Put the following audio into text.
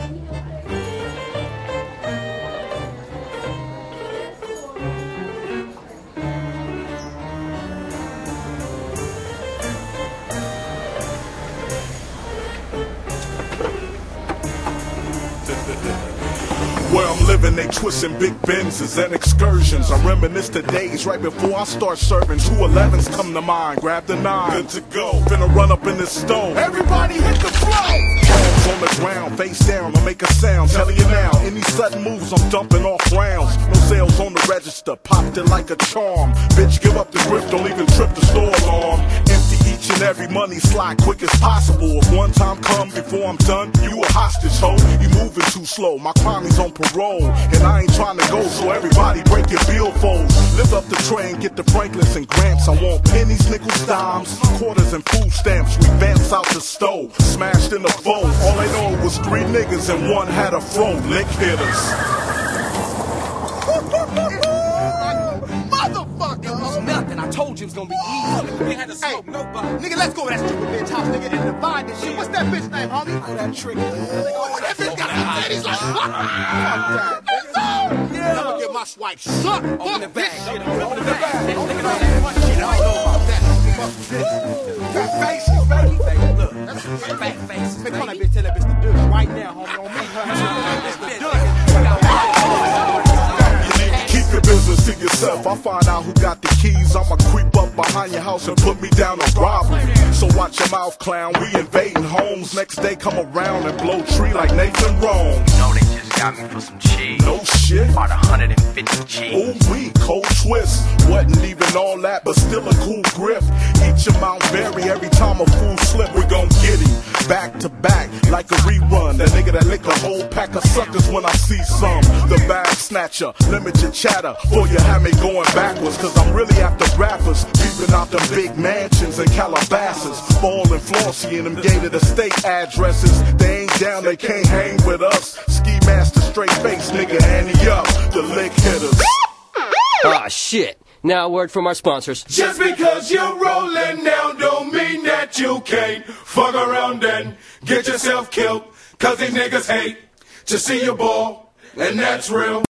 Where I'm living, they twisting big Benzes and excursions. I reminisce the days right before I start serving. 211s come to mind, grab the 9. Good to go, finna run up in this stove. Everybody hit the floor! Palms on the ground, face down, I make a sound. Telling you now, any sudden moves, I'm dumping off rounds. No sales on the register, popped it like a charm. Bitch, give up the grip, don't even trip the store alarm. Empty each and every money slide quick as possible. If one time come before I'm done, you a hostage, ho. You moving too slow, my crime is on parole, and I ain't trying to go, so everybody break your billfolds. Lift up the tray and get the Franklins and Gramps. I want pennies, nickels, dimes, quarters, and food stamps. We vamps out the stove, smashed in the bowl. All I know was 3 niggas and one had a fro. Lick hitters. Motherfucker! It was nothing. I told you it was gonna be easy. We had to smoke nobody. Nigga, let's go to that stupid bitch house, nigga, and divide this shit. What's that bitch name, homie? Oh, that trick. Oh, that bitch got some titties like fuck that. Yeah. I'm gonna get my swipe sucked. Open the bag. Shit, Open the bag. I don't know about that. Fat faces, baby. Look, fat faces. Man, call that bitch, tell that bitch to do it right now, homie. On me, Keep your business to yourself. I find out who got the keys. I'ma creep up behind your house and put me down on robbery. So watch your mouth, clown. We invading homes. Next day come around and blow tree like Nathan Rome. You know they just got me for some cheese. No shit. About 150 G's. Ooh, we cold twist. Wasn't even all that, but still a cool grip. Eat your Mount Berry every time a fool slip. We gon' get him back to back like a rerun. That nigga that lick a whole pack of suckers when I see some. The bag snatcher, limit your chatter, or you have me going backwards. Cause I'm really after rappers, peeping out them big mansions and Calabasas. Ballin' flossy in them gated estate addresses. They ain't down, they can't hang with us. Ski master, straight face, nigga, ante up. The lick hitters. Ah, shit. Now a word from our sponsors. Just because you're rolling now don't mean that you can't fuck around and get yourself killed. Cause these niggas hate to see you ball, and that's real.